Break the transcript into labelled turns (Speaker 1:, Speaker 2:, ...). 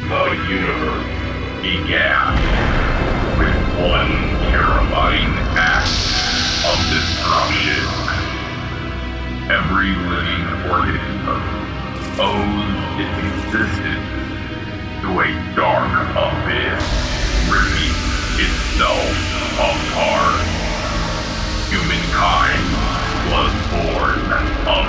Speaker 1: The universe began with one terrifying act of destruction. Every living organism owes its existence to a dark abyss, ripping itself apart. Humankind was born